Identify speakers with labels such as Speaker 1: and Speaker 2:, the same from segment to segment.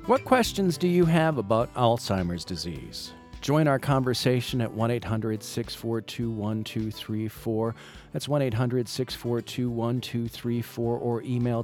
Speaker 1: What questions do you have about Alzheimer's disease? Join our conversation at 1-800-642-1234. That's 1-800-642-1234 or email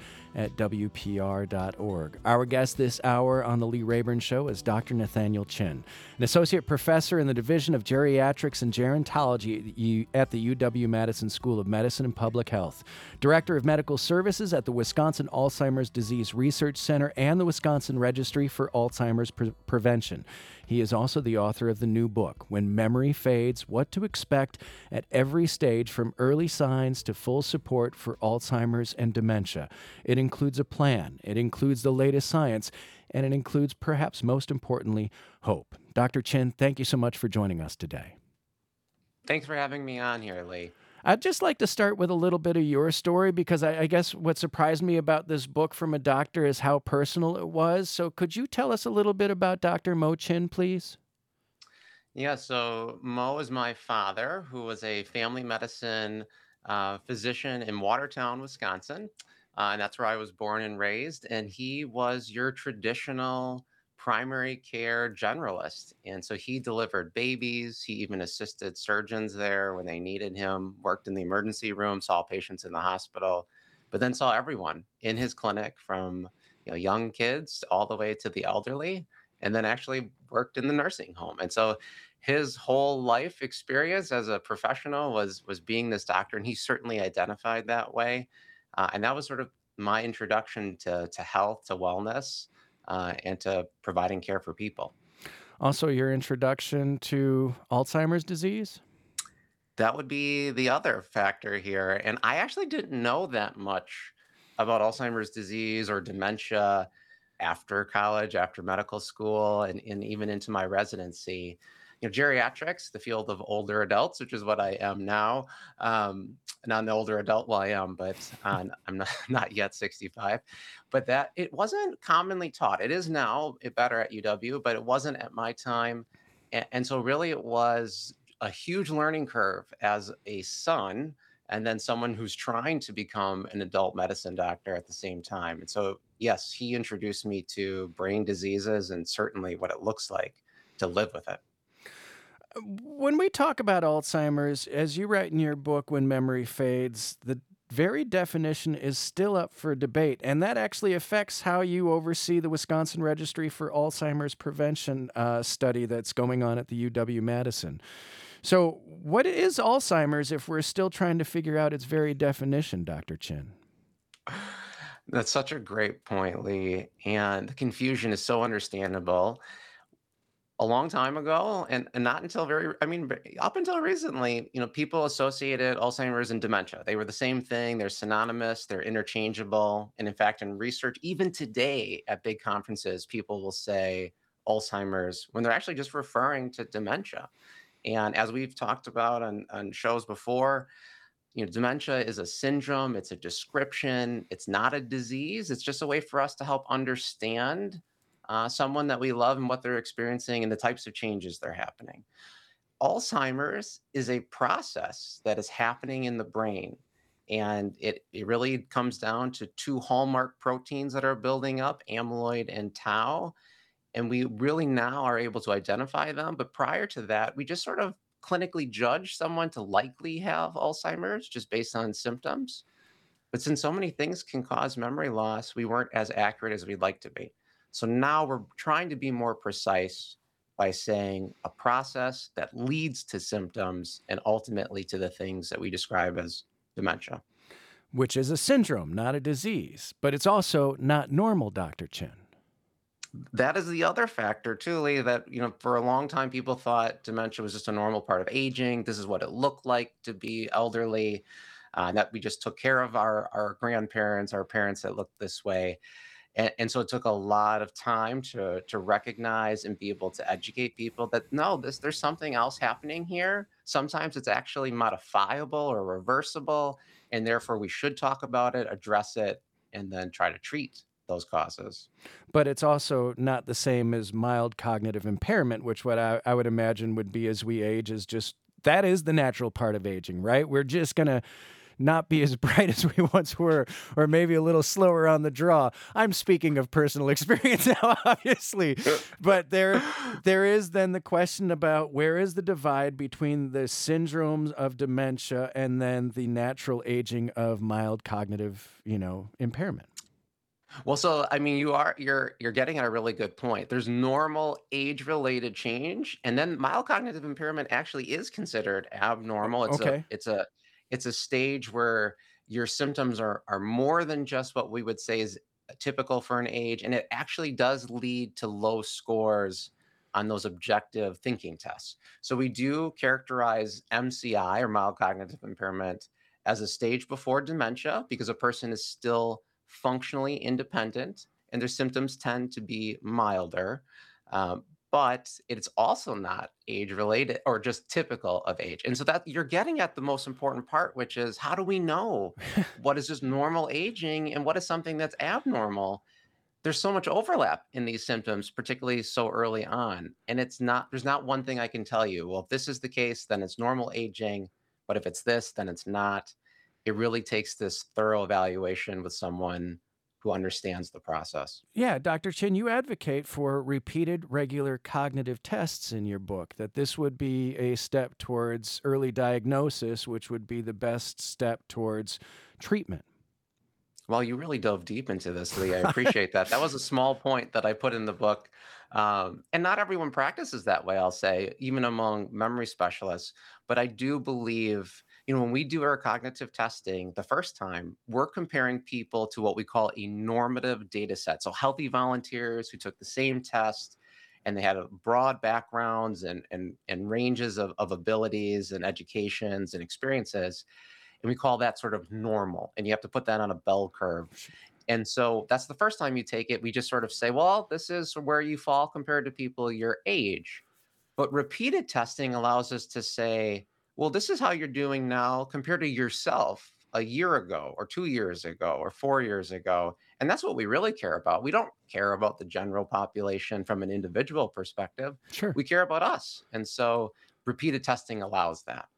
Speaker 1: talk@wpr.org. Our guest this hour on The Lee Rayburn Show is Dr. Nathaniel Chin, an associate professor in the Division of Geriatrics and Gerontology at the UW-Madison School of Medicine and Public Health, director of medical services at the Wisconsin Alzheimer's Disease Research Center and the Wisconsin Registry for Alzheimer's Prevention. He is also the author of the new book, When Memory Fades, What to Expect at Every Stage from Early Signs to Full Support for Alzheimer's and Dementia. It includes a plan, it includes the latest science, and it includes, perhaps most importantly, hope. Dr. Chin, thank you so much for joining us today.
Speaker 2: Thanks for having me on here, Lee.
Speaker 1: I'd just like to start with a little bit of your story because I guess what surprised me about this book from a doctor is how personal it was. So could you tell us a little bit about Dr. Mo Chin, please?
Speaker 2: Yeah, so Mo is my father, who was a family medicine physician in Watertown, Wisconsin. And that's where I was born and raised. And he was your traditional primary care generalist. And so he delivered babies. He even assisted surgeons there when they needed him, worked in the emergency room, saw patients in the hospital, but then saw everyone in his clinic from young kids all the way to the elderly, and then actually worked in the nursing home. And so his whole life experience as a professional was being this doctor, and he certainly identified that way. And that was sort of my introduction to health, to wellness, and to providing care for people.
Speaker 1: Also, your introduction to Alzheimer's disease?
Speaker 2: That would be the other factor here. And I actually didn't know that much about Alzheimer's disease or dementia after college, after medical school, and even into my residency. Geriatrics, the field of older adults, which is what I am now. Not an older adult, well, I am, but I'm not, not yet 65. But that it wasn't commonly taught. It is now better at UW, but it wasn't at my time. And so really it was a huge learning curve as a son and then someone who's trying to become an adult medicine doctor at the same time. And so, yes, he introduced me to brain diseases and certainly what it looks like to live with it.
Speaker 1: When we talk about Alzheimer's, as you write in your book, When Memory Fades, the very definition is still up for debate, and that actually affects how you oversee the Wisconsin Registry for Alzheimer's Prevention study that's going on at the UW-Madison. So what is Alzheimer's if we're still trying to figure out its very definition, Dr. Chin?
Speaker 2: That's such a great point, Lee. And the confusion is so understandable. A long time ago, and not until up until recently, people associated Alzheimer's and dementia. They were the same thing. They're synonymous. They're interchangeable. And in fact, in research, even today at big conferences, people will say Alzheimer's when they're actually just referring to dementia. And as we've talked about on shows before, dementia is a syndrome. It's a description. It's not a disease. It's just a way for us to help understand someone that we love and what they're experiencing and the types of changes they're happening. Alzheimer's is a process that is happening in the brain. And it really comes down to two hallmark proteins that are building up, amyloid and tau. And we really now are able to identify them. But prior to that, we just sort of clinically judge someone to likely have Alzheimer's just based on symptoms. But since so many things can cause memory loss, we weren't as accurate as we'd like to be. So now we're trying to be more precise by saying a process that leads to symptoms and ultimately to the things that we describe as dementia.
Speaker 1: Which is a syndrome, not a disease. But it's also not normal, Dr. Chin.
Speaker 2: That is the other factor too, Lee, that, for a long time, people thought dementia was just a normal part of aging. This is what it looked like to be elderly, that we just took care of our grandparents, our parents that looked this way. And so it took a lot of time to recognize and be able to educate people that, no, there's something else happening here. Sometimes it's actually modifiable or reversible, and therefore we should talk about it, address it, and then try to treat those causes.
Speaker 1: But it's also not the same as mild cognitive impairment, which what I would imagine would be as we age is just, that is the natural part of aging, right? We're just going to not be as bright as we once were, or maybe a little slower on the draw. I'm speaking of personal experience now, obviously, but there is then the question about where is the divide between the syndromes of dementia and then the natural aging of mild cognitive, impairment.
Speaker 2: Well, so I mean, you're getting at a really good point. There's normal age-related change, and then mild cognitive impairment actually is considered abnormal.
Speaker 1: Okay.
Speaker 2: It's a stage where your symptoms are more than just what we would say is typical for an age, and it actually does lead to low scores on those objective thinking tests. So we do characterize MCI or mild cognitive impairment as a stage before dementia because a person is still functionally independent and their symptoms tend to be milder. Um, but it's also not age related or just typical of age. And so that you're getting at the most important part, which is how do we know what is just normal aging and what is something that's abnormal? There's so much overlap in these symptoms, particularly so early on. And there's not one thing I can tell you. Well, if this is the case, then it's normal aging. But if it's this, then it's not. It really takes this thorough evaluation with someone who understands the process.
Speaker 1: Yeah, Dr. Chin, you advocate for repeated regular cognitive tests in your book, that this would be a step towards early diagnosis, which would be the best step towards treatment.
Speaker 2: Well, you really dove deep into this, Lee. I appreciate that. That was a small point that I put in the book. And not everyone practices that way, I'll say, even among memory specialists. But I do believe, when we do our cognitive testing the first time, we're comparing people to what we call a normative data set. So healthy volunteers who took the same test and they had a broad backgrounds and ranges of abilities and educations and experiences. And we call that sort of normal. And you have to put that on a bell curve. And so that's the first time you take it. We just sort of say, well, this is where you fall compared to people your age. But repeated testing allows us to say, well, this is how you're doing now compared to yourself a year ago, or 2 years ago, or 4 years ago. And that's what we really care about. We don't care about the general population from an individual perspective.
Speaker 1: Sure.
Speaker 2: We care about us. And so repeated testing allows that.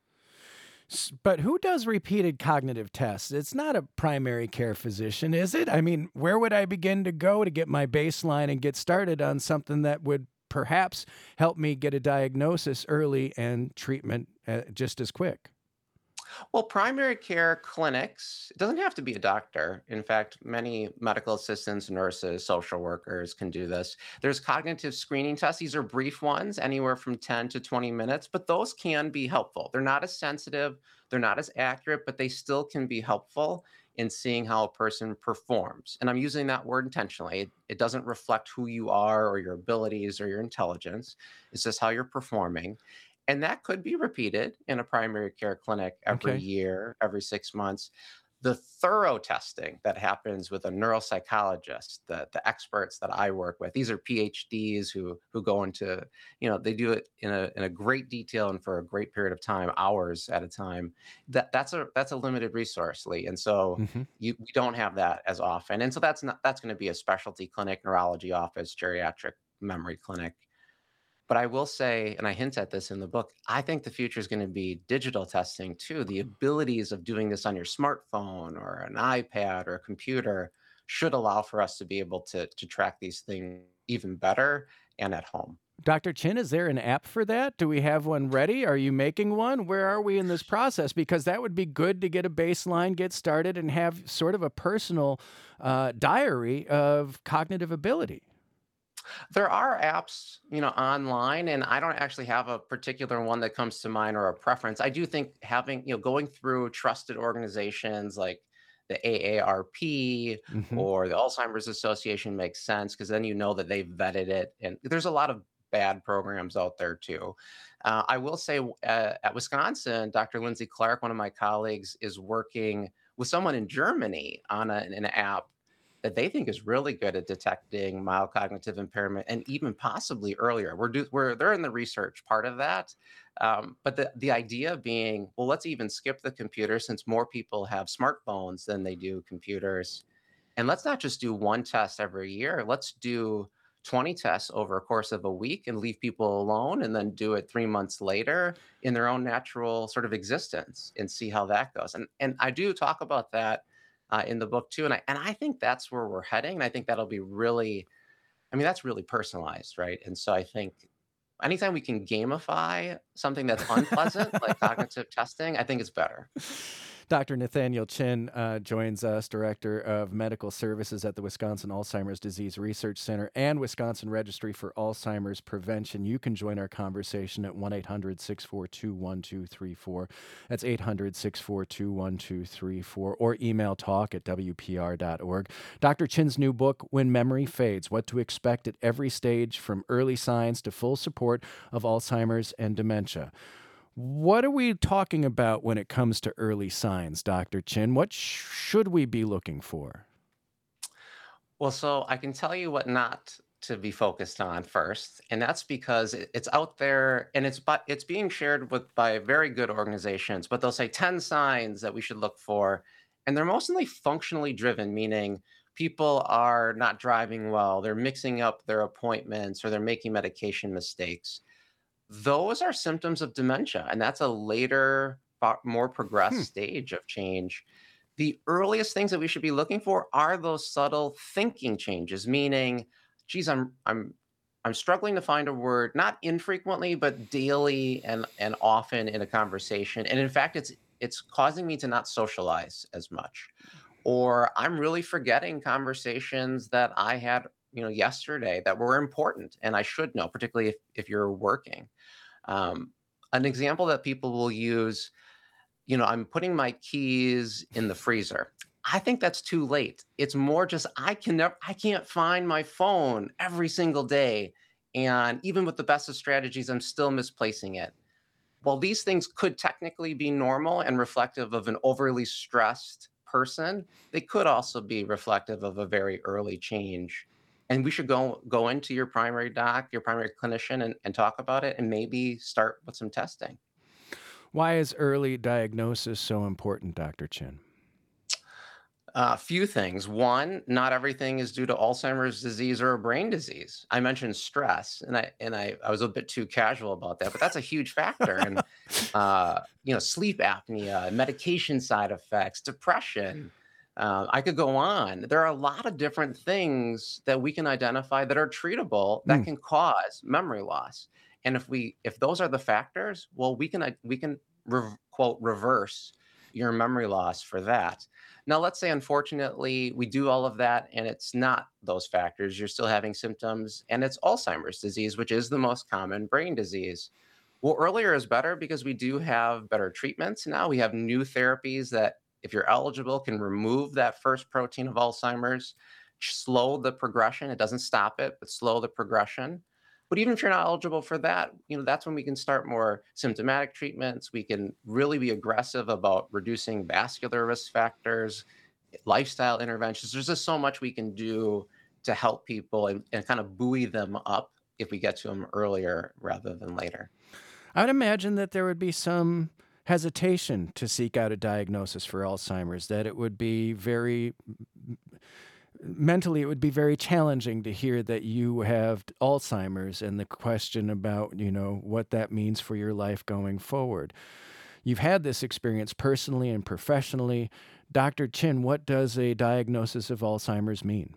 Speaker 1: But who does repeated cognitive tests? It's not a primary care physician, is it? I mean, where would I begin to go to get my baseline and get started on something that would perhaps help me get a diagnosis early and treatment just as quick?
Speaker 2: Well, primary care clinics, it doesn't have to be a doctor. In fact, many medical assistants, nurses, social workers can do this. There's cognitive screening tests. These are brief ones, anywhere from 10 to 20 minutes, but those can be helpful. They're not as sensitive, they're not as accurate, but they still can be helpful in seeing how a person performs. And I'm using that word intentionally. It doesn't reflect who you are or your abilities or your intelligence. It's just how you're performing. And that could be repeated in a primary care clinic every
Speaker 1: Okay.
Speaker 2: year, every 6 months. The thorough testing that happens with a neuropsychologist, the experts that I work with, these are PhDs who go into, they do it in a great detail and for a great period of time, hours at a time. That's a limited resource, Lee. And so
Speaker 1: Hmm.
Speaker 2: we don't have that as often. And so that's going to be a specialty clinic, neurology office, geriatric memory clinic. But I will say, and I hint at this in the book, I think the future is going to be digital testing too. The abilities of doing this on your smartphone or an iPad or a computer should allow for us to be able to track these things even better and at home.
Speaker 1: Dr. Chin, is there an app for that? Do we have one ready? Are you making one? Where are we in this process? Because that would be good to get a baseline, get started, and have sort of a personal diary of cognitive ability.
Speaker 2: There are apps, online, and I don't actually have a particular one that comes to mind or a preference. I do think having, going through trusted organizations like the AARP
Speaker 1: Hmm.
Speaker 2: or the Alzheimer's Association makes sense because then you know that they've vetted it. And there's a lot of bad programs out there too. I will say at Wisconsin, Dr. Lindsay Clark, one of my colleagues, is working with someone in Germany on an app that they think is really good at detecting mild cognitive impairment and even possibly earlier. They're in the research part of that, but the idea being, well, let's even skip the computer since more people have smartphones than they do computers, and let's not just do one test every year. Let's do 20 tests over a course of a week and leave people alone and then do it 3 months later in their own natural sort of existence and see how that goes. And I do talk about that in the book too. And I think that's where we're heading. And I think that'll be really, I mean, that's really personalized, right? And so I think anytime we can gamify something that's unpleasant, like cognitive testing, I think it's better.
Speaker 1: Dr. Nathaniel Chin joins us, Director of Medical Services at the Wisconsin Alzheimer's Disease Research Center and Wisconsin Registry for Alzheimer's Prevention. You can join our conversation at 1-800-642-1234. That's 800-642-1234, or email talk@wpr.org. Dr. Chin's new book, When Memory Fades, What to Expect at Every Stage from Early Signs to Full Support of Alzheimer's and Dementia. What are we talking about when it comes to early signs, Dr. Chin? What should we be looking for?
Speaker 2: Well, so I can tell you what not to be focused on first, and that's because it's out there and it's being shared with by very good organizations, but they'll say 10 signs that we should look for, and they're mostly functionally driven, meaning people are not driving well, they're mixing up their appointments, or they're making medication mistakes. Those are symptoms of dementia, and that's a later, more progressed
Speaker 1: Hmm.
Speaker 2: stage of change. The earliest things that we should be looking for are those subtle thinking changes, meaning, geez, I'm struggling to find a word, not infrequently, but daily and often in a conversation. And in fact, it's causing me to not socialize as much. Or I'm really forgetting conversations that I had, yesterday that were important and I should know, particularly if you're working. Um, an example that people will use, I'm putting my keys in the freezer. I think that's too late. It's more just I can't find my phone every single day. And even with the best of strategies, I'm still misplacing it. While these things could technically be normal and reflective of an overly stressed person, they could also be reflective of a very early change. And we should go into your primary doc, your primary clinician, and talk about it and maybe start with some testing.
Speaker 1: Why is early diagnosis so important, Dr. Chin?
Speaker 2: A few things. One, not everything is due to Alzheimer's disease or a brain disease. I mentioned stress, and I was a bit too casual about that, but that's a huge factor. And sleep apnea, medication side effects, depression. I could go on. There are a lot of different things that we can identify that are treatable that
Speaker 1: Mm.
Speaker 2: can cause memory loss. And if those are the factors, well, we can quote reverse your memory loss for that. Now, let's say unfortunately we do all of that and it's not those factors. You're still having symptoms and it's Alzheimer's disease, which is the most common brain disease. Well, earlier is better because we do have better treatments now. We have new therapies that, if you're eligible, can remove that first protein of Alzheimer's, slow the progression. It doesn't stop it, but slow the progression. But even if you're not eligible for that, that's when we can start more symptomatic treatments. We can really be aggressive about reducing vascular risk factors, lifestyle interventions. There's just so much we can do to help people and kind of buoy them up if we get to them earlier rather than later.
Speaker 1: I would imagine that there would be some hesitation to seek out a diagnosis for Alzheimer's, that it would be very mentally, it would be very challenging to hear that you have Alzheimer's and the question about, what that means for your life going forward. You've had this experience personally and professionally. Dr. Chin, what does a diagnosis of Alzheimer's mean?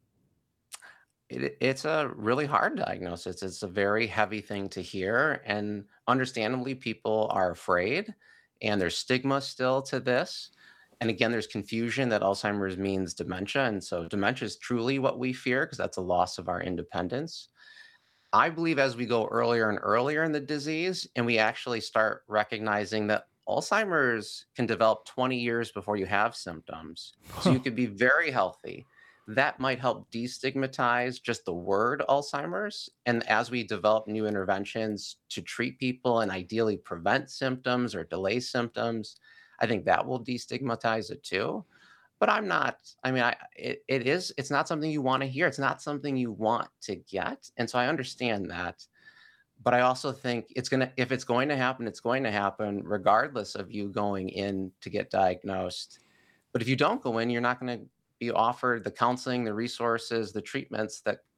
Speaker 2: It's a really hard diagnosis. It's a very heavy thing to hear. And understandably, people are afraid, and there's stigma still to this. And again, there's confusion that Alzheimer's means dementia. And so dementia is truly what we fear because that's a loss of our independence. I believe as we go earlier and earlier in the disease, and we actually start recognizing that Alzheimer's can develop 20 years before you have symptoms. So you could be very healthy. That might help destigmatize just the word Alzheimer's. And as we develop new interventions to treat people and ideally prevent symptoms or delay symptoms, I think that will destigmatize it too. But I'm not, I mean, it's not something you want to hear. It's not something you want to get. And so I understand that. But I also think if it's going to happen, it's going to happen regardless of you going in to get diagnosed. But if you don't go in, you're not going to be offered the counseling, the resources, the treatments that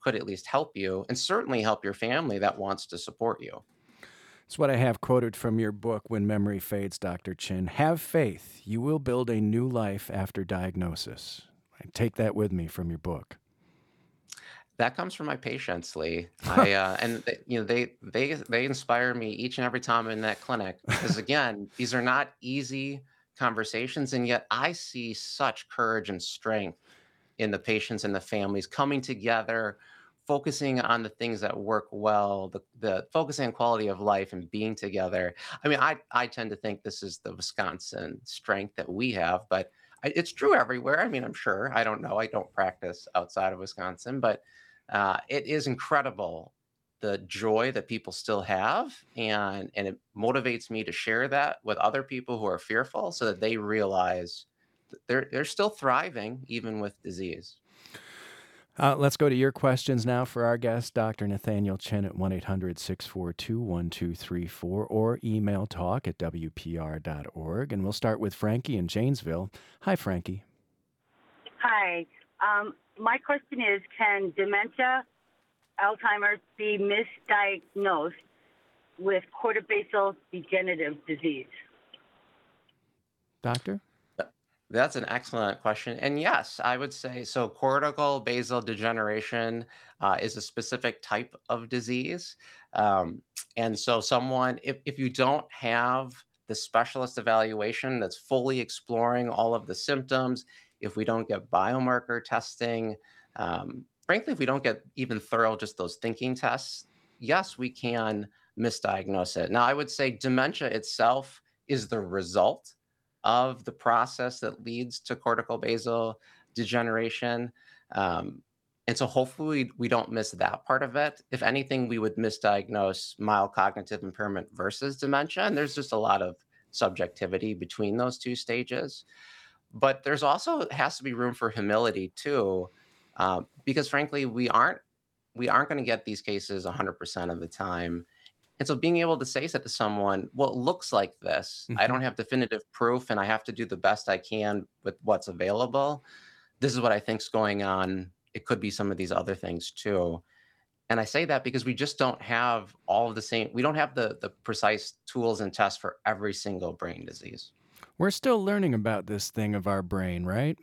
Speaker 2: could at least help you and certainly help your family that wants to support you.
Speaker 1: It's what I have quoted from your book, When Memory Fades, Dr. Chin. Have faith. You will build a new life after diagnosis. I take that with me from your book.
Speaker 2: That comes from my patients, Lee. And they inspire me each and every time I'm in that clinic because again, these are not easy conversations, and yet I see such courage and strength in the patients and the families coming together, focusing on the things that work well, the focusing on quality of life and being together. I mean, I tend to think this is the Wisconsin strength that we have, but it's true everywhere. I mean, I'm sure. I don't know. I don't practice outside of Wisconsin, but it is incredible the joy that people still have, and it motivates me to share that with other people who are fearful, so that they realize that they're still thriving even with disease.
Speaker 1: Let's go to your questions now for our guest, Dr. Nathaniel Chin at 1-800-642-1234 or email talk@wpr.org. And we'll start with Frankie in Janesville. Hi, Frankie.
Speaker 3: Hi. My question is, can dementia, Alzheimer's be misdiagnosed with corticobasal degenerative disease?
Speaker 1: Doctor?
Speaker 2: That's an excellent question. And yes, I would say so. Cortical basal degeneration is a specific type of disease. And so, if you don't have the specialist evaluation that's fully exploring all of the symptoms, if we don't get biomarker testing, frankly, if we don't get even thorough, just those thinking tests, yes, we can misdiagnose it. Now, I would say dementia itself is the result of the process that leads to cortical basal degeneration. And so hopefully we don't miss that part of it. If anything, we would misdiagnose mild cognitive impairment versus dementia. And there's just a lot of subjectivity between those two stages. But there's also has to be room for humility too, because frankly, we aren't going to get these cases 100% of the time. And so being able to say that to someone, well, it looks like this. I
Speaker 1: Mhm.
Speaker 2: don't have definitive proof and I have to do the best I can with what's available. This is what I think's going on. It could be some of these other things too. And I say that because we just don't have all of the same, we don't have the precise tools and tests for every single brain disease.
Speaker 1: We're still learning about this thing of our brain, right?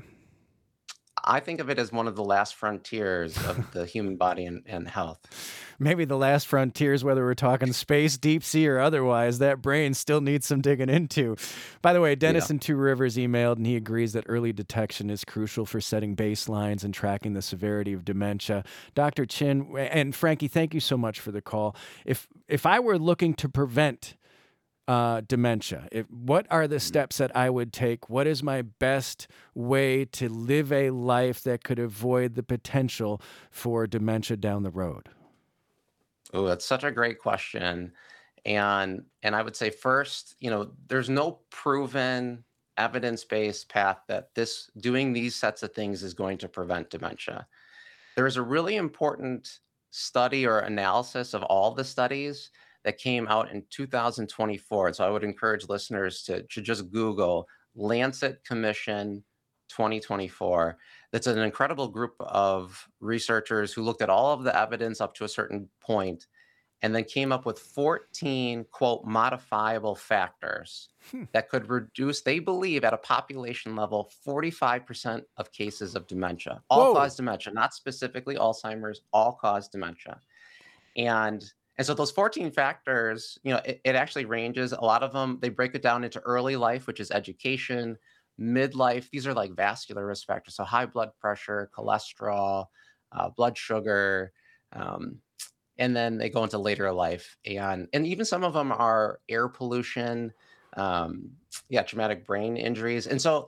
Speaker 2: I think of it as one of the last frontiers of the human body and health.
Speaker 1: Maybe the last frontiers, whether we're talking space, deep sea, or otherwise, that brain still needs some digging into. By the way,
Speaker 2: Yeah.
Speaker 1: Dennis in Two Rivers emailed, and he agrees that early detection is crucial for setting baselines and tracking the severity of dementia. Dr. Chin and Frankie, thank you so much for the call. If I were looking to prevent dementia, what are the steps that I would take? What is my best way to live a life that could avoid the potential for dementia down the road?
Speaker 2: Oh, that's such a great question. And I would say first, there's no proven evidence-based path that this doing these sets of things is going to prevent dementia. There is a really important study or analysis of all the studies that came out in 2024. So I would encourage listeners to just Google Lancet Commission 2024. That's an incredible group of researchers who looked at all of the evidence up to a certain point and then came up with 14, quote, modifiable factors
Speaker 1: Hmm.
Speaker 2: that could reduce, they believe, at a population level, 45% of cases of dementia, all
Speaker 1: Whoa.
Speaker 2: cause dementia, not specifically Alzheimer's, all cause dementia. And and so those 14 factors, it actually ranges. A lot of them, they break it down into early life, which is education, midlife. These are like vascular risk factors. So high blood pressure, cholesterol, blood sugar, um, and then they go into later life, and even some of them are air pollution, um, yeah, traumatic brain injuries. And so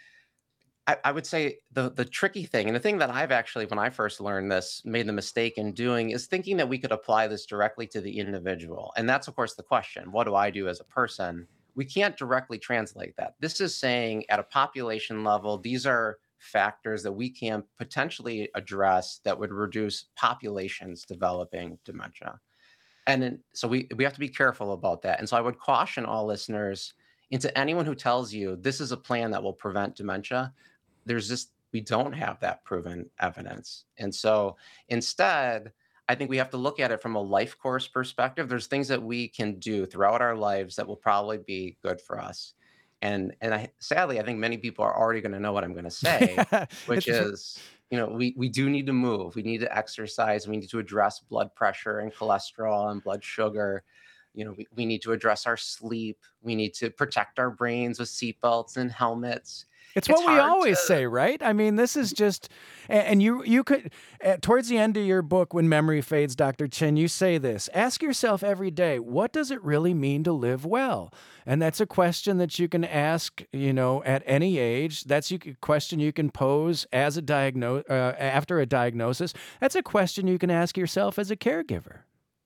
Speaker 2: I would say the tricky thing, and the thing that I've actually, when I first learned this, made the mistake in doing, is thinking that we could apply this directly to the individual. And that's, of course, the question. What do I do as a person? We can't directly translate that. This is saying at a population level, these are factors that we can potentially address that would reduce populations developing dementia. So we have to be careful about that. And so I would caution all listeners, into anyone who tells you this is a plan that will prevent dementia, there's just we don't have that proven evidence. And so instead, I think we have to look at it from a life course perspective. There's things that we can do throughout our lives that will probably be good for us. And sadly, I think many people are already going to know what I'm going to say, which
Speaker 1: It's
Speaker 2: is, we do need to move. We need to exercise. We need to address blood pressure and cholesterol and blood sugar. We need to address our sleep. We need to protect our brains with seatbelts and helmets.
Speaker 1: It's
Speaker 2: It's
Speaker 1: what we
Speaker 2: hard
Speaker 1: always
Speaker 2: to
Speaker 1: say, right? I mean, this is just, and you could, towards the end of your book, When Memory Fades, Dr. Chin, you say this: ask yourself every day, what does it really mean to live well? And that's a question that you can ask, at any age. That's a question you can pose as after a diagnosis. That's a question you can ask yourself as a caregiver.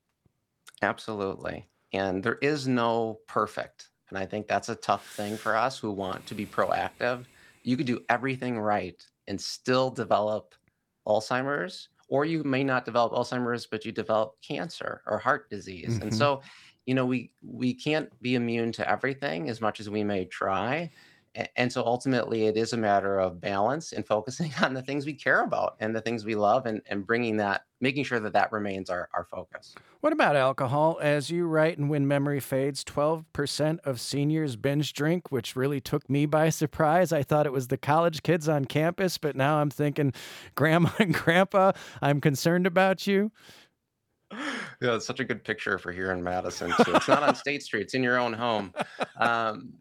Speaker 2: Absolutely. And there is no perfect. And I think that's a tough thing for us who want to be proactive. You could do everything right and still develop Alzheimer's, or you may not develop Alzheimer's, but you develop cancer or heart disease. And
Speaker 1: Hmm.
Speaker 2: so, we can't be immune to everything as much as we may try. And so ultimately it is a matter of balance and focusing on the things we care about and the things we love, and making sure that remains our focus.
Speaker 1: What about alcohol? As you write in When Memory Fades, 12% of seniors binge drink, which really took me by surprise. I thought it was the college kids on campus, but now I'm thinking, Grandma and Grandpa, I'm concerned about you.
Speaker 2: Yeah, it's such a good picture for here in Madison too. It's not on State Street; it's in your own home. Um,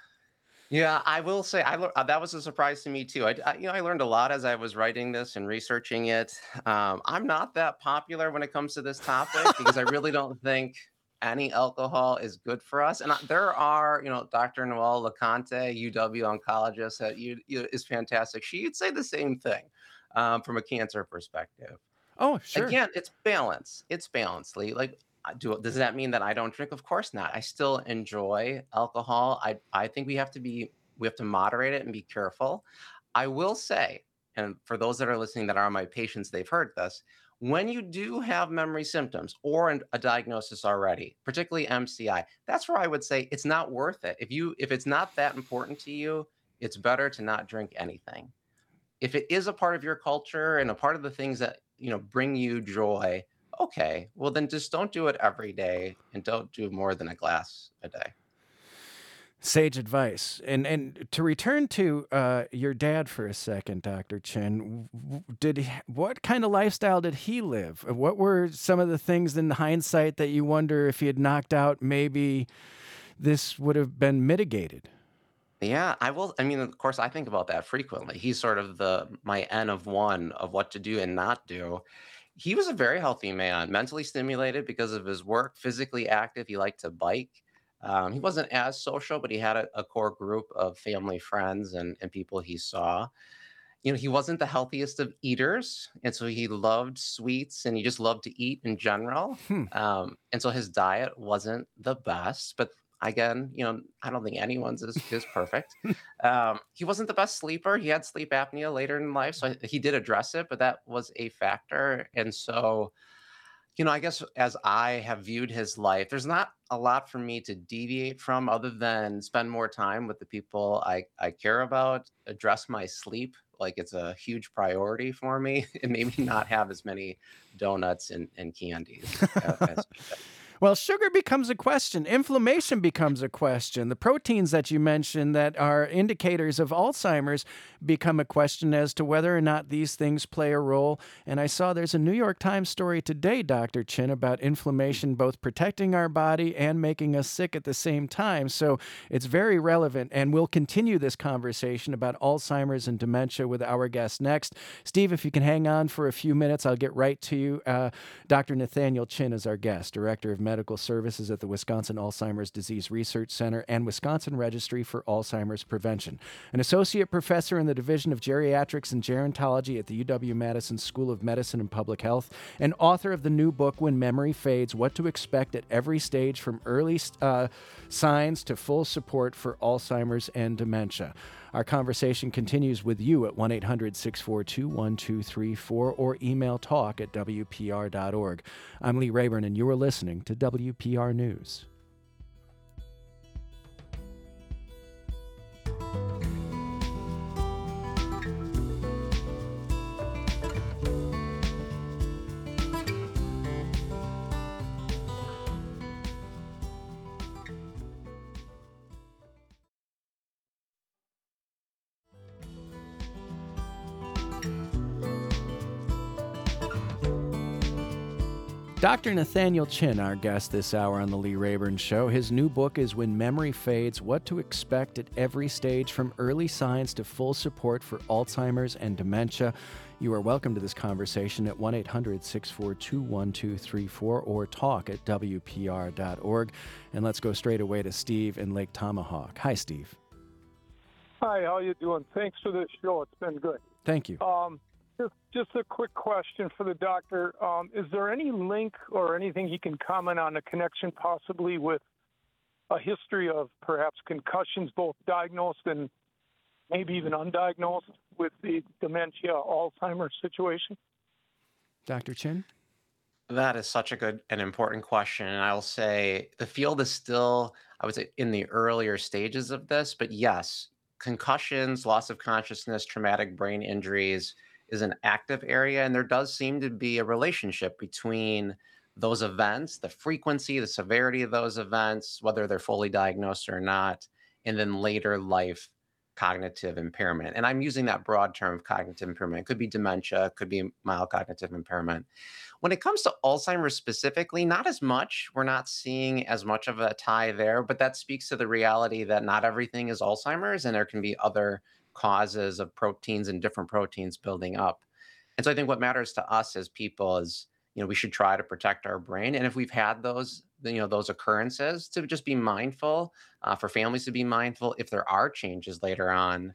Speaker 2: yeah, I will say that was a surprise to me too. I learned a lot as I was writing this and researching it. I'm not that popular when it comes to this topic because I really don't think any alcohol is good for us. And there are, Dr. Noelle LeConte, UW oncologist at is fantastic. She'd say the same thing from a cancer perspective.
Speaker 1: Oh, sure.
Speaker 2: Again, it's balance. It's balance, Lee. Like, does that mean that I don't drink? Of course not. I still enjoy alcohol. I think we have to moderate it and be careful. I will say, and for those that are listening that are my patients, they've heard this. When you do have memory symptoms or a diagnosis already, particularly MCI, that's where I would say it's not worth it. If it's not that important to you, it's better to not drink anything. If it is a part of your culture and a part of the things that, bring you joy, okay, well then just don't do it every day and don't do more than a glass a day.
Speaker 1: Sage advice. And to return to your dad for a second, Dr. Chin, what kind of lifestyle did he live? What were some of the things in hindsight that you wonder if he had knocked out, maybe this would have been mitigated?
Speaker 2: Yeah, I will. I mean, of course, I think about that frequently. He's sort of my N of one of what to do and not do. He was a very healthy man, mentally stimulated because of his work, physically active. He liked to bike. He wasn't as social, but he had a core group of family friends and people he saw. He wasn't the healthiest of eaters, and so he loved sweets and he just loved to eat in general.
Speaker 1: Hmm.
Speaker 2: And so his diet wasn't the best, but again, I don't think anyone's is perfect. He wasn't the best sleeper. He had sleep apnea later in life, so he did address it, but that was a factor. And so, I guess as I have viewed his life, there's not a lot for me to deviate from other than spend more time with the people I care about, address my sleep like it's a huge priority for me, and maybe not have as many donuts and candies as
Speaker 1: Well, sugar becomes a question. Inflammation becomes a question. The proteins that you mentioned that are indicators of Alzheimer's become a question as to whether or not these things play a role. And I saw there's a New York Times story today, Dr. Chin, about inflammation both protecting our body and making us sick at the same time. So it's very relevant. And we'll continue this conversation about Alzheimer's and dementia with our guest next. Steve, if you can hang on for a few minutes, I'll get right to you. Dr. Nathaniel Chin is our guest, Director of Medical Services at the Wisconsin Alzheimer's Disease Research Center and Wisconsin Registry for Alzheimer's Prevention, an associate professor in the Division of Geriatrics and Gerontology at the UW-Madison School of Medicine and Public Health, and author of the new book, When Memory Fades, What to Expect at Every Stage from Early Signs to Full Support for Alzheimer's and Dementia. Our conversation continues with you at 1-800-642-1234 or email talk@wpr.org. I'm Lee Rayburn, and you are listening to WPR News. Dr. Nathaniel Chin, our guest this hour on The Lee Rayburn Show. His new book is When Memory Fades, What to Expect at Every Stage, from Early Signs to Full Support for Alzheimer's and Dementia. You are welcome to this conversation at 1-800-642-1234 or talk@wpr.org. And let's go straight away to Steve in Lake Tomahawk. Hi, Steve.
Speaker 4: Hi, how you doing? Thanks for this show. It's been good.
Speaker 1: Thank you.
Speaker 4: Just a quick question for the doctor. Is there any link or anything he can comment on, a connection possibly with a history of perhaps concussions, both diagnosed and maybe even undiagnosed, with the dementia Alzheimer's situation?
Speaker 1: Dr. Chin?
Speaker 2: That is such a good and important question. And I'll say the field is still, I would say, in the earlier stages of this. But yes, concussions, loss of consciousness, traumatic brain injuries is an active area. And there does seem to be a relationship between those events, the frequency, the severity of those events, whether they're fully diagnosed or not, and then later life cognitive impairment. And I'm using that broad term of cognitive impairment. It could be dementia, it could be mild cognitive impairment. When it comes to Alzheimer's specifically, not as much. We're not seeing as much of a tie there, but that speaks to the reality that not everything is Alzheimer's, and there can be other causes of proteins and different proteins building up. And so I think what matters to us as people is, we should try to protect our brain. And if we've had those, those occurrences, to just be mindful, for families to be mindful if there are changes later on,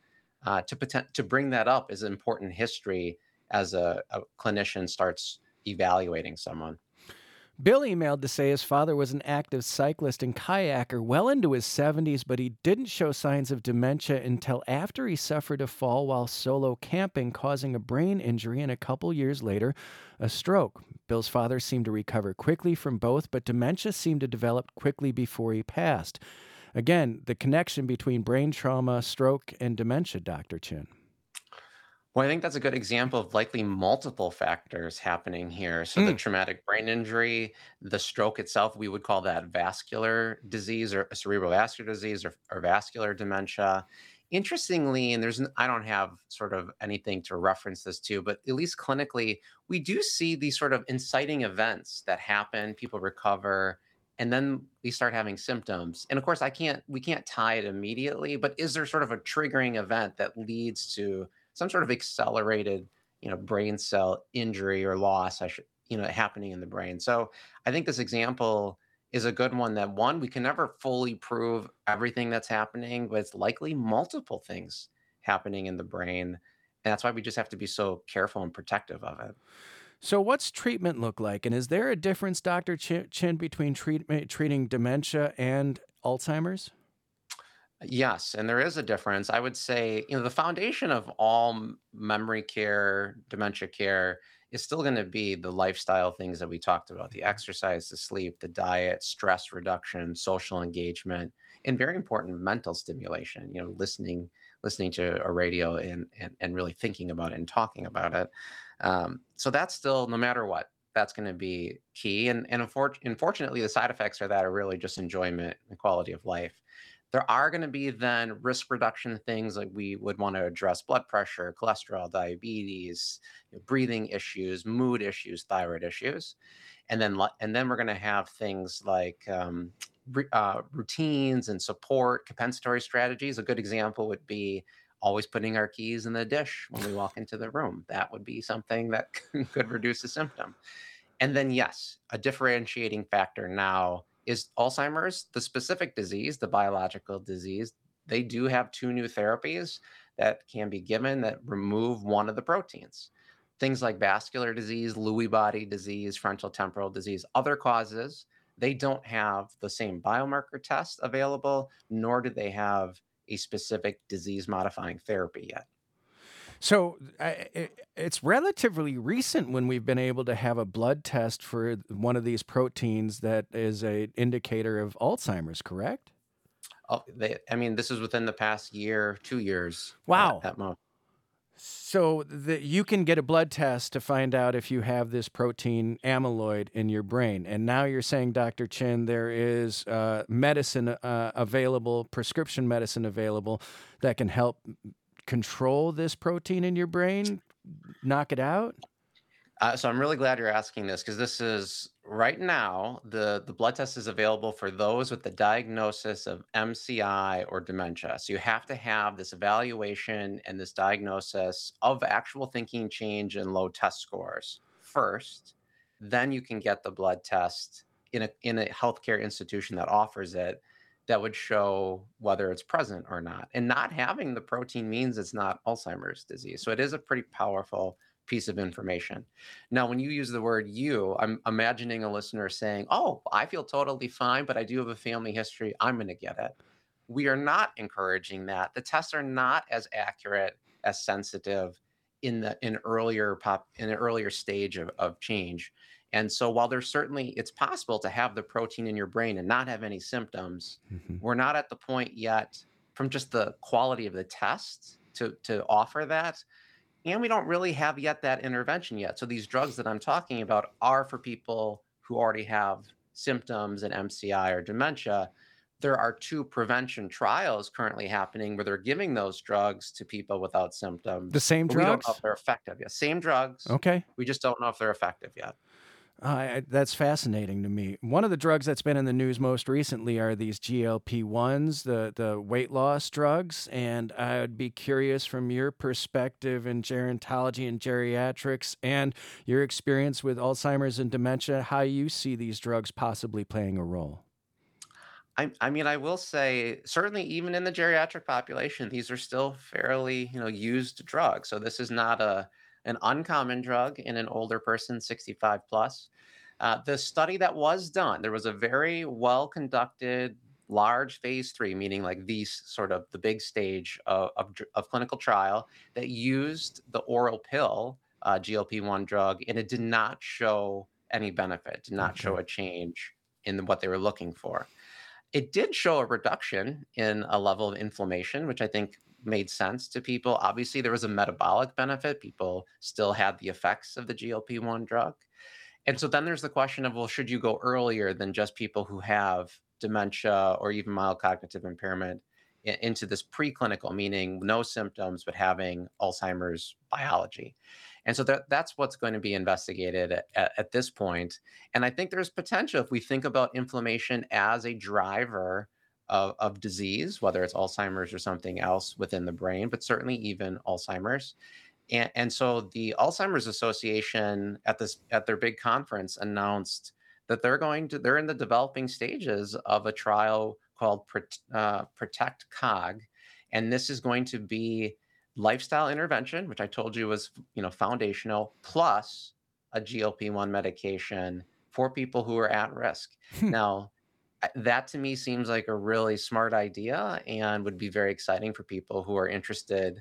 Speaker 2: to bring that up as important history as a clinician starts evaluating someone.
Speaker 1: Bill emailed to say his father was an active cyclist and kayaker well into his 70s, but he didn't show signs of dementia until after he suffered a fall while solo camping, causing a brain injury, and a couple years later, a stroke. Bill's father seemed to recover quickly from both, but dementia seemed to develop quickly before he passed. Again, the connection between brain trauma, stroke, and dementia, Dr. Chin.
Speaker 2: Well, I think that's a good example of likely multiple factors happening here. So the traumatic brain injury, the stroke itself, we would call that vascular disease or cerebral vascular disease or vascular dementia. Interestingly, and I don't have sort of anything to reference this to, but at least clinically, we do see these sort of inciting events that happen, people recover, and then we start having symptoms. And of course, we can't tie it immediately, but is there sort of a triggering event that leads to some sort of accelerated, brain cell injury or loss, happening in the brain? So I think this example is a good one that, one, we can never fully prove everything that's happening, but it's likely multiple things happening in the brain. And that's why we just have to be so careful and protective of it.
Speaker 1: So what's treatment look like? And is there a difference, Dr. Chin, between treating dementia and Alzheimer's?
Speaker 2: Yes, and there is a difference. I would say, the foundation of all memory care, dementia care is still going to be the lifestyle things that we talked about: the exercise, the sleep, the diet, stress reduction, social engagement, and very important mental stimulation, listening to a radio and really thinking about it and talking about it. So that's still, no matter what, that's going to be key. And unfortunately, the side effects of that are really just enjoyment and quality of life. There are going to be then risk reduction things, like we would want to address blood pressure, cholesterol, diabetes, breathing issues, mood issues, thyroid issues. And then we're going to have things like routines and support, compensatory strategies. A good example would be always putting our keys in the dish when we walk into the room. That would be something that could reduce the symptom. And then, yes, a differentiating factor now is Alzheimer's, the specific disease, the biological disease. They do have two new therapies that can be given that remove one of the proteins. Things like vascular disease, Lewy body disease, frontotemporal disease, other causes, they don't have the same biomarker test available, nor do they have a specific disease-modifying therapy yet.
Speaker 1: So it's relatively recent when we've been able to have a blood test for one of these proteins that is an indicator of Alzheimer's, correct?
Speaker 2: Oh, this is within the past year, 2 years.
Speaker 1: Wow.
Speaker 2: At most.
Speaker 1: So you can get a blood test to find out if you have this protein amyloid in your brain. And now you're saying, Dr. Chin, there is medicine available, prescription medicine available that can help control this protein in your brain, knock it out?
Speaker 2: So I'm really glad you're asking this, because this is right now, the blood test is available for those with the diagnosis of MCI or dementia. So you have to have this evaluation and this diagnosis of actual thinking change and low test scores first. Then you can get the blood test in a healthcare institution that offers it that would show whether it's present or not. And not having the protein means it's not Alzheimer's disease. So it is a pretty powerful piece of information. Now, when you use the word you, I'm imagining a listener saying, "Oh, I feel totally fine, but I do have a family history. I'm going to get it." We are not encouraging that. The tests are not as accurate, as sensitive in an earlier stage of change. And so while there's certainly it's possible to have the protein in your brain and not have any symptoms,
Speaker 1: Mhm.
Speaker 2: we're not at the point yet from just the quality of the test to offer that, and we don't really have yet that intervention yet. So these drugs that I'm talking about are for people who already have symptoms and MCI or dementia. There are two prevention trials currently happening where they're giving those drugs to people without
Speaker 1: The
Speaker 2: symptoms,
Speaker 1: same
Speaker 2: but we don't know if
Speaker 1: drugs?
Speaker 2: they're effective yet. Same drugs,
Speaker 1: Okay.
Speaker 2: we just don't know if they're effective yet.
Speaker 1: That's fascinating to me. One of the drugs that's been in the news most recently are these GLP-1s, the weight loss drugs. And I would be curious from your perspective in gerontology and geriatrics and your experience with Alzheimer's and dementia, how you see these drugs possibly playing a role.
Speaker 2: I mean, I will say, certainly even in the geriatric population, these are still fairly, used drugs. So this is not an uncommon drug in an older person, 65 plus. The study that was done, there was a very well conducted, large phase three, meaning like these sort of the big stage of clinical trial that used the oral pill GLP-1 drug, and it did not show any benefit, did not
Speaker 1: Okay.
Speaker 2: show a change in what they were looking for. It did show a reduction in a level of inflammation, which I think made sense to people. Obviously, there was a metabolic benefit. People still had the effects of the GLP-1 drug. And so then there's the question of, well, should you go earlier than just people who have dementia or even mild cognitive impairment into this preclinical, meaning no symptoms, but having Alzheimer's biology? And so that's what's going to be investigated at this point. And I think there's potential if we think about inflammation as a driver of disease, whether it's Alzheimer's or something else within the brain, but certainly even Alzheimer's. And so the Alzheimer's Association at their big conference announced that they're in the developing stages of a trial called Protect Cog, and this is going to be lifestyle intervention, which I told you was foundational, plus a GLP-1 medication for people who are at risk. Now, that to me seems like a really smart idea and would be very exciting for people who are interested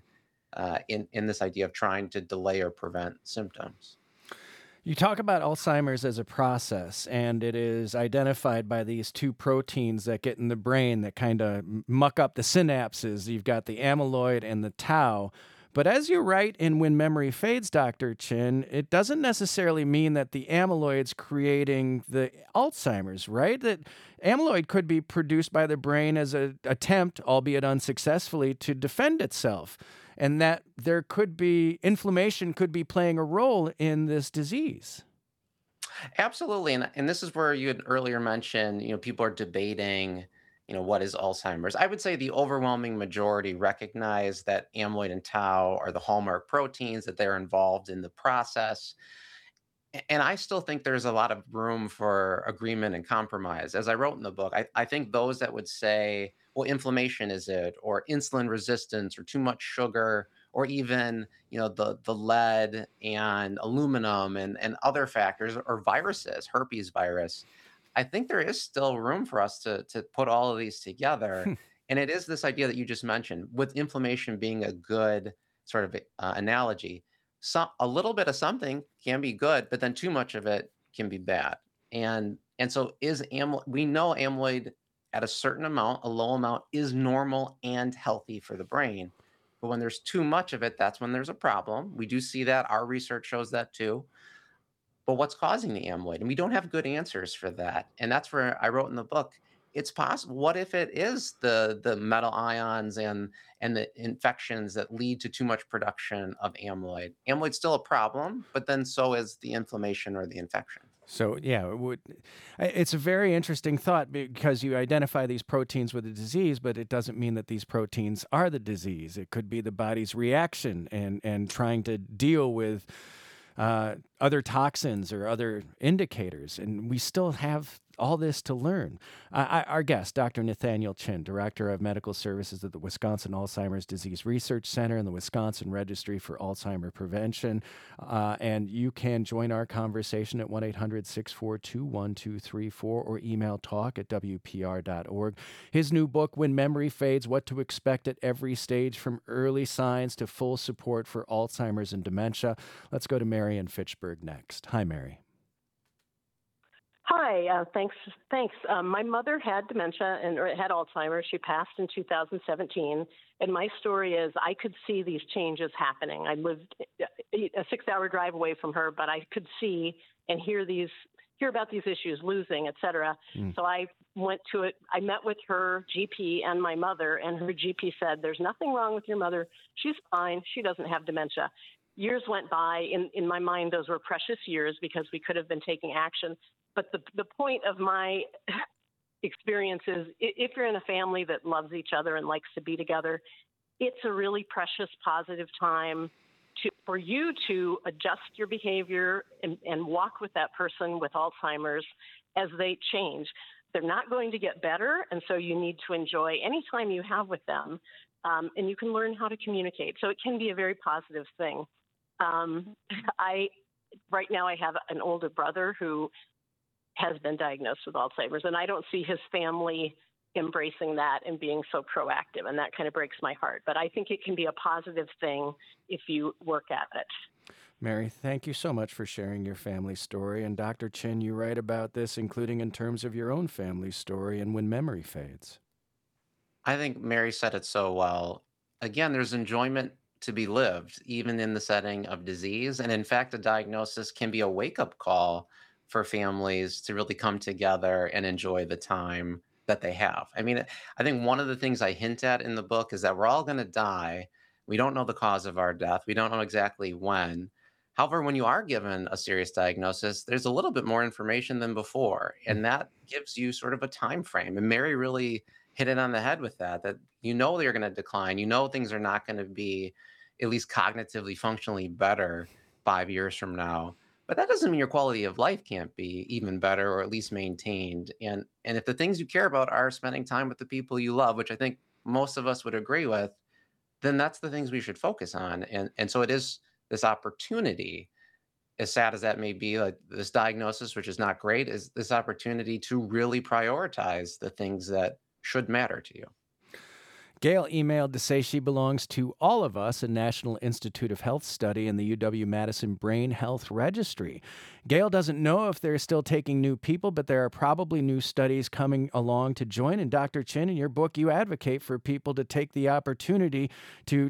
Speaker 2: in this idea of trying to delay or prevent symptoms.
Speaker 1: You talk about Alzheimer's as a process, and it is identified by these two proteins that get in the brain that kind of muck up the synapses. You've got the amyloid and the tau. But as you write in When Memory Fades, Dr. Chin, it doesn't necessarily mean that the amyloid's creating the Alzheimer's, right? That amyloid could be produced by the brain as an attempt, albeit unsuccessfully, to defend itself, and that there could be inflammation could be playing a role in this disease.
Speaker 2: Absolutely, and this is where you had earlier mentioned, people are debating, what is Alzheimer's. I would say the overwhelming majority recognize that amyloid and tau are the hallmark proteins, that they're involved in the process. And I still think there's a lot of room for agreement and compromise. As I wrote in the book, I think those that would say, well, inflammation is it, or insulin resistance, or too much sugar, or even, the lead and aluminum and other factors, or viruses, herpes virus. I think there is still room for us to put all of these together. And it is this idea that you just mentioned, with inflammation being a good sort of analogy. A little bit of something can be good, but then too much of it can be bad. And so we know amyloid at a certain amount, a low amount, is normal and healthy for the brain. But when there's too much of it, that's when there's a problem. We do see that. Our research shows that too. But what's causing the amyloid? And we don't have good answers for that. And that's where I wrote in the book, it's possible. What if it is the metal ions and the infections that lead to too much production of amyloid? Amyloid's still a problem, but then so is the inflammation or the infection.
Speaker 1: So yeah, it's a very interesting thought because you identify these proteins with a disease, but it doesn't mean that these proteins are the disease. It could be the body's reaction and trying to deal with other toxins or other indicators, and we still have all this to learn. Our guest, Dr. Nathaniel Chin, Director of Medical Services at the Wisconsin Alzheimer's Disease Research Center and the Wisconsin Registry for Alzheimer Prevention. And you can join our conversation at 1-800-642-1234 or email talk@wpr.org. His new book, When Memory Fades, What to Expect at Every Stage from Early Signs to Full Support for Alzheimer's and Dementia. Let's go to Mary in Fitchburg next. Hi, Mary.
Speaker 5: Hi, thanks. My mother had dementia or had Alzheimer's. She passed in 2017. And my story is I could see these changes happening. I lived a 6-hour drive away from her, but I could see and hear about these issues, losing, et cetera. So I went to it. I met with her GP and my mother, and her GP said, there's nothing wrong with your mother. She's fine. She doesn't have dementia. Years went by. In my mind, those were precious years because we could have been taking action. But the point of my experience is if you're in a family that loves each other and likes to be together, it's a really precious, positive time for you to adjust your behavior and walk with that person with Alzheimer's as they change. They're not going to get better, and so you need to enjoy any time you have with them, and you can learn how to communicate. So it can be a very positive thing. Right now I have an older brother who has been diagnosed with Alzheimer's, and I don't see his family embracing that and being so proactive, and that kind of breaks my heart. But I think it can be a positive thing if you work at it.
Speaker 1: Mary, thank you so much for sharing your family story. And Dr. Chin, you write about this, including in terms of your own family story and when memory fades.
Speaker 2: I think Mary said it so well. Again, there's enjoyment to be lived, even in the setting of disease. And in fact, a diagnosis can be a wake-up call for families to really come together and enjoy the time that they have. I mean, I think one of the things I hint at in the book is that we're all going to die. We don't know the cause of our death. We don't know exactly when. However, when you are given a serious diagnosis, there's a little bit more information than before, and that gives you sort of a time frame. And Mary really hit it on the head with that you know they're going to decline. You know things are not going to be at least cognitively, functionally better 5 years from now. But that doesn't mean your quality of life can't be even better or at least maintained. And if the things you care about are spending time with the people you love, which I think most of us would agree with, then that's the things we should focus on. And so it is this opportunity, as sad as that may be, like this diagnosis, which is not great, is this opportunity to really prioritize the things that should matter to you.
Speaker 1: Gail emailed to say she belongs to All of Us, a National Institute of Health study in the UW-Madison Brain Health Registry. Gail doesn't know if they're still taking new people, but there are probably new studies coming along to join. And Dr. Chin, in your book, you advocate for people to take the opportunity to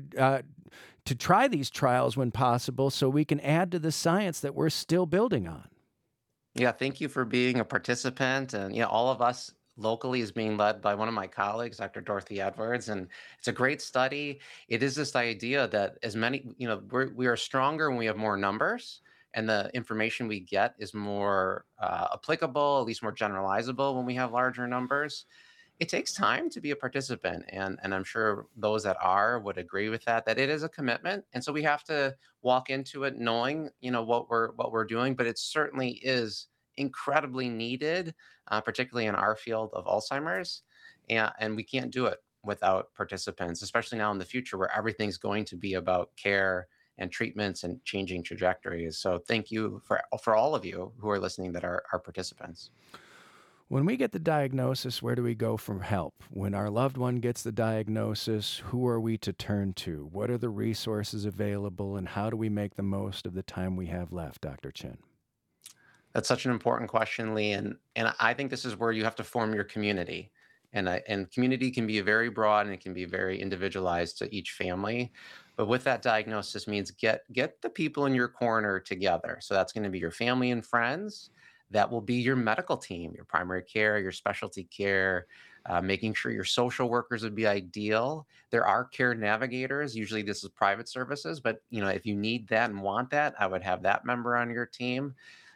Speaker 1: try these trials when possible so we can add to the science that we're still building on.
Speaker 2: Yeah, thank you for being a participant. And All of Us locally is being led by one of my colleagues, Dr. Dorothy Edwards, and it's a great study. It is this idea that as many, we are stronger when we have more numbers, and the information we get is more applicable, at least more generalizable when we have larger numbers. It takes time to be a participant, and I'm sure those that are would agree with that it is a commitment, and so we have to walk into it knowing, what we're doing, but it certainly is incredibly needed, particularly in our field of Alzheimer's. And we can't do it without participants, especially now in the future where everything's going to be about care and treatments and changing trajectories. So thank you for all of you who are listening that are participants.
Speaker 1: When we get the diagnosis, where do we go for help? When our loved one gets the diagnosis, who are we to turn to? What are the resources available, and how do we make the most of the time we have left, Dr. Chin?
Speaker 2: That's such an important question, Lee. And I think this is where you have to form your community. And community can be very broad and it can be very individualized to each family. But with that diagnosis means get the people in your corner together. So that's going to be your family and friends. That will be your medical team, your primary care, your specialty care, making sure your social workers would be ideal. There are care navigators. Usually this is private services, but if you need that and want that, I would have that member on your team.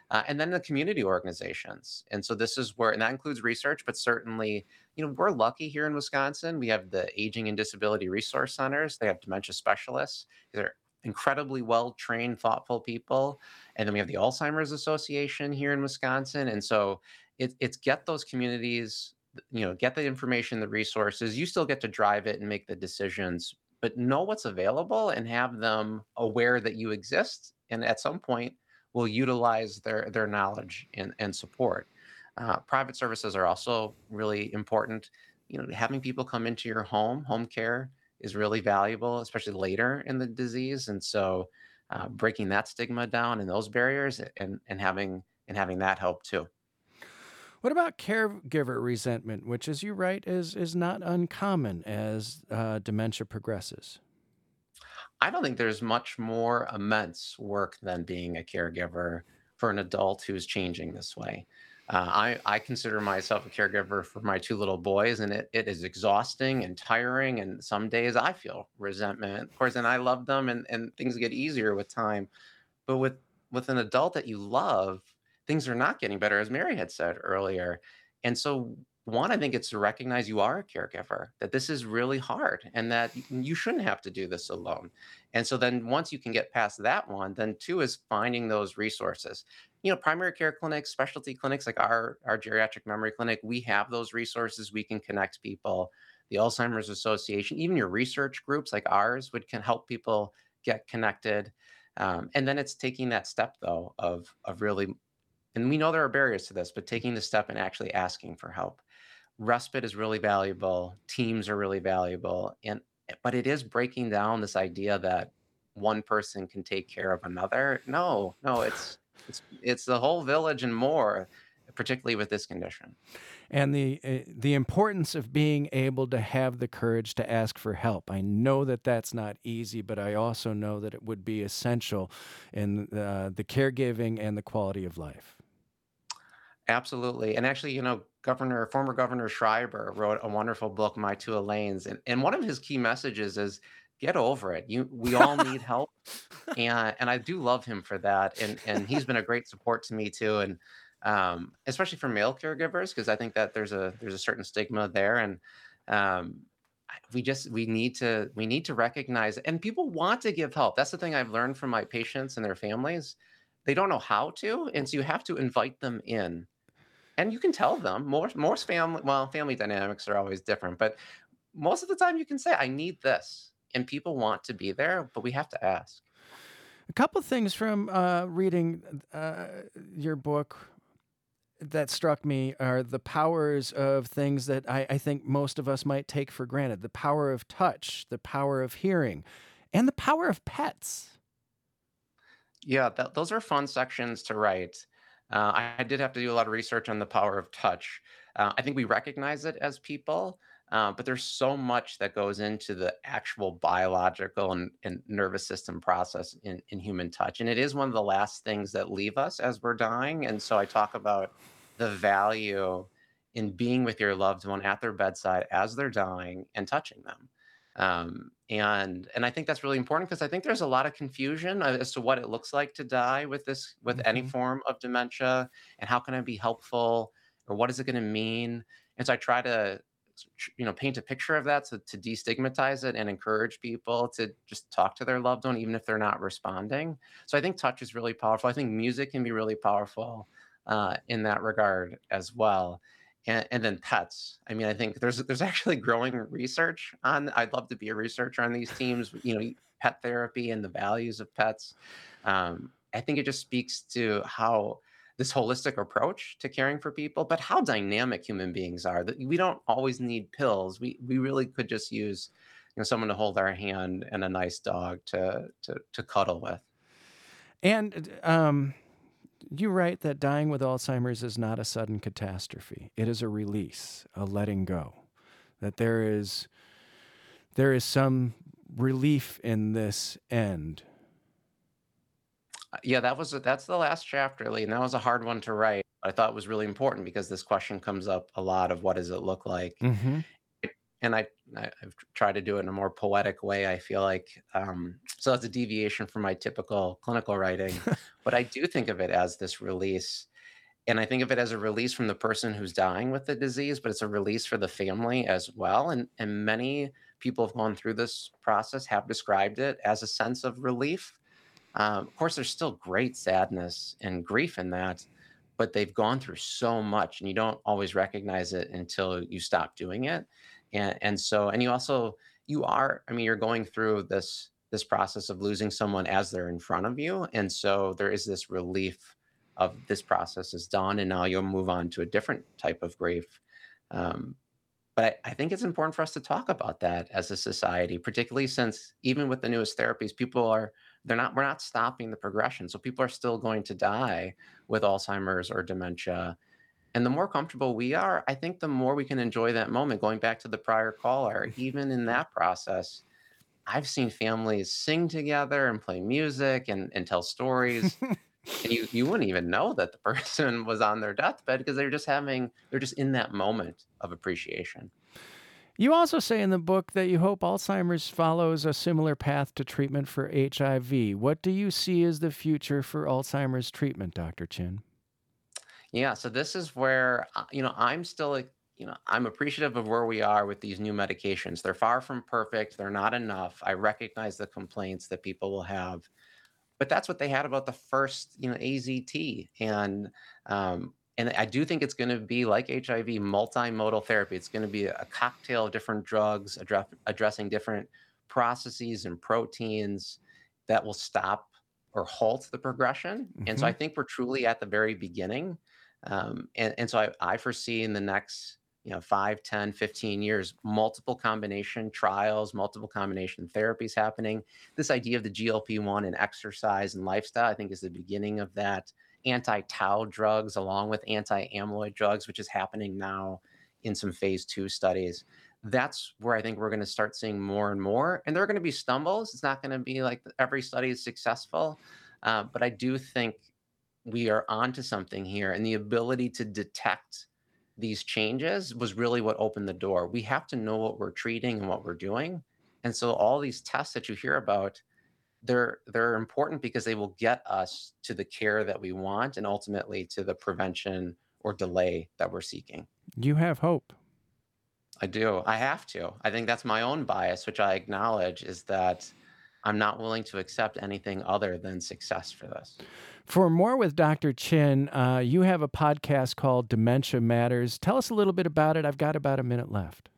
Speaker 2: and then the community organizations. And so this is where, and that includes research, but certainly, we're lucky here in Wisconsin. We have the Aging and Disability Resource Centers. They have dementia specialists. They're incredibly well-trained, thoughtful people. And then we have the Alzheimer's Association here in Wisconsin. And so it's get those communities, get the information, the resources. You still get to drive it and make the decisions, but know what's available and have them aware that you exist. And at some point, will utilize their knowledge and support. Private services are also really important. Having people come into your home care is really valuable, especially later in the disease. And so breaking that stigma down and those barriers and having that help too.
Speaker 1: What about caregiver resentment, which, as you write, is not uncommon as dementia progresses?
Speaker 2: I don't think there's much more immense work than being a caregiver for an adult who's changing this way. I consider myself a caregiver for my two little boys, and it is exhausting and tiring. And some days I feel resentment, of course, and I love them, and things get easier with time. But with an adult that you love, things are not getting better, as Mary had said earlier. And so, one, I think it's to recognize you are a caregiver, that this is really hard, and that you shouldn't have to do this alone. And so then once you can get past that one, then two is finding those resources. Primary care clinics, specialty clinics like our geriatric memory clinic, we have those resources. We can connect people. The Alzheimer's Association, even your research groups like ours can help people get connected. And then it's taking that step though of really, and we know there are barriers to this, but taking the step and actually asking for help. Respite is really valuable. Teams are really valuable. But it is breaking down this idea that one person can take care of another. No, it's the whole village and more, particularly with this condition.
Speaker 1: And the importance of being able to have the courage to ask for help. I know that that's not easy, but I also know that it would be essential in the caregiving and the quality of life.
Speaker 2: Absolutely. And actually, former Governor Schreiber wrote a wonderful book, My Two Elaines. And one of his key messages is get over it. We all need help. And I do love him for that. And he's been a great support to me too. And especially for male caregivers, because I think that there's a certain stigma there. And we need to recognize it. And people want to give help. That's the thing I've learned from my patients and their families. They don't know how to. And so you have to invite them in. And you can tell them most family dynamics are always different, but most of the time you can say, I need this. And people want to be there, but we have to ask.
Speaker 1: A couple things from reading your book that struck me are the powers of things that I think most of us might take for granted. The power of touch, the power of hearing, and the power of pets.
Speaker 2: Yeah, those are fun sections to write. I did have to do a lot of research on the power of touch. I think we recognize it as people, but there's so much that goes into the actual biological and nervous system process in human touch. And it is one of the last things that leave us as we're dying. And so I talk about the value in being with your loved one at their bedside as they're dying and touching them. And I think that's really important because I think there's a lot of confusion as to what it looks like to die with any form of dementia, and how can I be helpful, or what is it going to mean? And so I try to, paint a picture of that to destigmatize it and encourage people to just talk to their loved one, even if they're not responding. So I think touch is really powerful. I think music can be really powerful in that regard as well. And then pets. I mean, I think there's actually growing research on. I'd love to be a researcher on these teams. Pet therapy and the values of pets. I think it just speaks to how this holistic approach to caring for people, but how dynamic human beings are. That we don't always need pills. We really could just use, someone to hold our hand and a nice dog to cuddle with.
Speaker 1: And you write that dying with Alzheimer's is not a sudden catastrophe. It is a release, a letting go. That there is some relief in this end.
Speaker 2: Yeah, that's the last chapter, Lee, and that was a hard one to write. I thought it was really important because this question comes up a lot of what does it look like?
Speaker 1: Mm-hmm.
Speaker 2: And I I've tried to do it in a more poetic way, I feel like. So that's a deviation from my typical clinical writing. But I do think of it as this release. And I think of it as a release from the person who's dying with the disease, but it's a release for the family as well. And many people have gone through this process, have described it as a sense of relief. Of course, there's still great sadness and grief in that, but they've gone through so much, and you don't always recognize it until you stop doing it. And you also you are, I mean, you're going through this process of losing someone as they're in front of you, and so there is this relief of this process is done, and now you'll move on to a different type of grief. Um, but I think it's important for us to talk about that as a society, particularly since even with the newest therapies, we're not stopping the progression. So people are still going to die with Alzheimer's or dementia. And the more comfortable we are, I think the more we can enjoy that moment. Going back to the prior caller, even in that process, I've seen families sing together and play music and tell stories. And you wouldn't even know that the person was on their deathbed because they're just in that moment of appreciation.
Speaker 1: You also say in the book that you hope Alzheimer's follows a similar path to treatment for HIV. What do you see as the future for Alzheimer's treatment, Dr. Chin?
Speaker 2: Yeah, so this is where I'm still like, I'm appreciative of where we are with these new medications. They're far from perfect. They're not enough. I recognize the complaints that people will have, but that's what they had about the first, AZT. And I do think it's going to be like HIV, multimodal therapy. It's going to be a cocktail of different drugs addressing different processes and proteins that will stop or halt the progression. And so
Speaker 1: Hmm.
Speaker 2: I think we're truly at the very beginning. And so I foresee in the next 5, 10, 15 years, multiple combination trials, multiple combination therapies happening. This idea of the GLP-1 and exercise and lifestyle, I think, is the beginning of that. Anti-tau drugs along with anti-amyloid drugs, which is happening now in some phase 2 studies. That's where I think we're going to start seeing more and more. And there are going to be stumbles. It's not going to be like every study is successful. But I do think we are onto something here. And the ability to detect these changes was really what opened the door. We have to know what we're treating and what we're doing. And so all these tests that you hear about, they're important because they will get us to the care that we want and ultimately to the prevention or delay that we're seeking.
Speaker 1: You have hope.
Speaker 2: I do. I have to. I think that's my own bias, which I acknowledge, is that I'm not willing to accept anything other than success for this.
Speaker 1: For more with Dr. Chin, you have a podcast called Dementia Matters. Tell us a little bit about it. I've got about a minute left.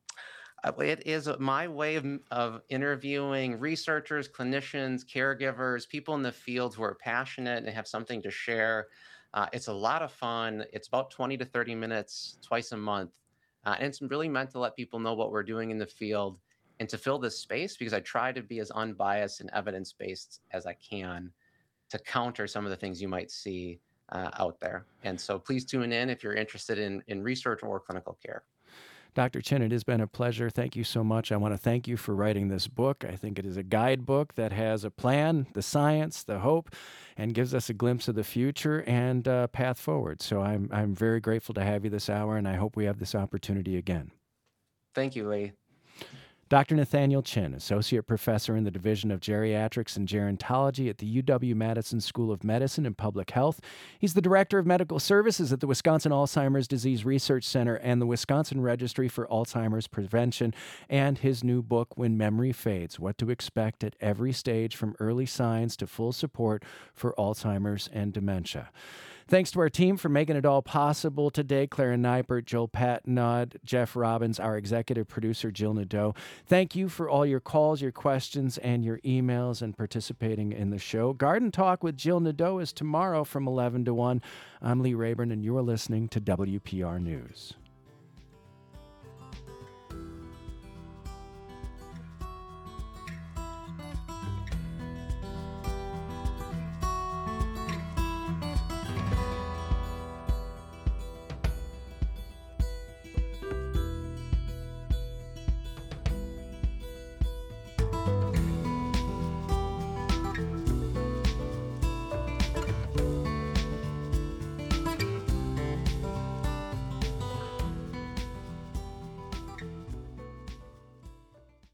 Speaker 2: It is my way of interviewing researchers, clinicians, caregivers, people in the field who are passionate and have something to share. It's a lot of fun. It's about 20 to 30 minutes twice a month. And it's really meant to let people know what we're doing in the field and to fill this space because I try to be as unbiased and evidence based as I can to counter some of the things you might see out there. And so please tune in if you're interested in research or clinical care.
Speaker 1: Dr. Chin, it has been a pleasure. Thank you so much. I want to thank you for writing this book. I think it is a guidebook that has a plan, the science, the hope, and gives us a glimpse of the future and path forward. So I'm very grateful to have you this hour, and I hope we have this opportunity again.
Speaker 2: Thank you, Lee.
Speaker 1: Dr. Nathaniel Chin, Associate Professor in the Division of Geriatrics and Gerontology at the UW-Madison School of Medicine and Public Health. He's the Director of Medical Services at the Wisconsin Alzheimer's Disease Research Center and the Wisconsin Registry for Alzheimer's Prevention, and his new book, When Memory Fades, What to Expect at Every Stage from Early Signs to Full Support for Alzheimer's and Dementia. Thanks to our team for making it all possible today. Clara Neipert, Joel Patnod, Jeff Robbins, our executive producer, Jill Nadeau. Thank you for all your calls, your questions, and your emails and participating in the show. Garden Talk with Jill Nadeau is tomorrow from 11 to 1. I'm Lee Rayburn, and you're listening to WPR News.